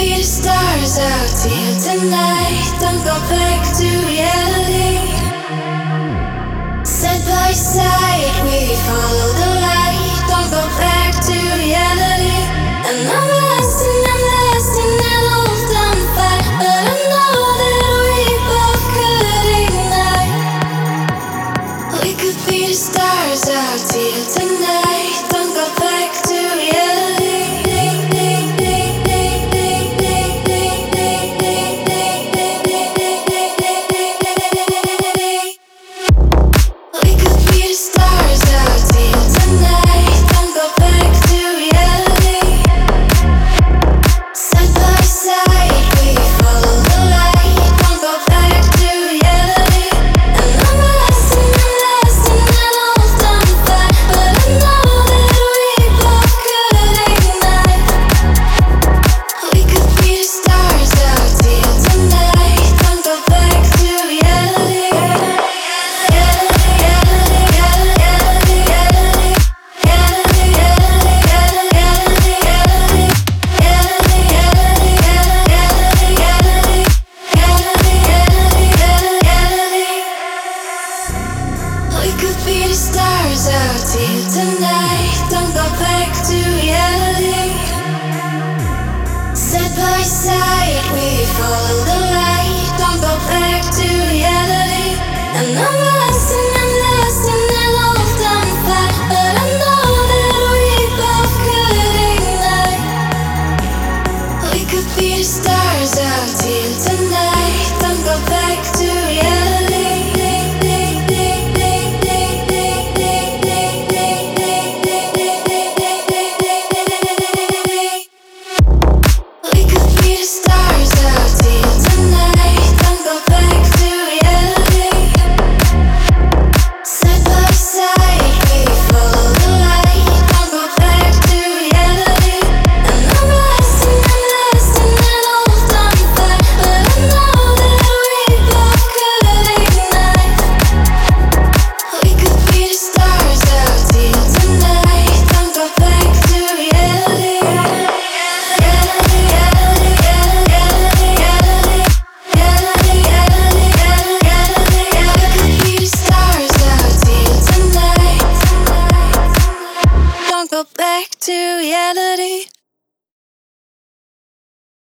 be the stars out here tonight. Don't go back to reality. Side by side, we follow the light. Don't go back to reality. And I'm lost and hold on fire. But I know that we both could ignite. We could be the stars out here tonight. Don't go back to reality. Stars out here tonight. Don't go back to reality. Side by side, we follow the light. Don't go back to reality. And I'm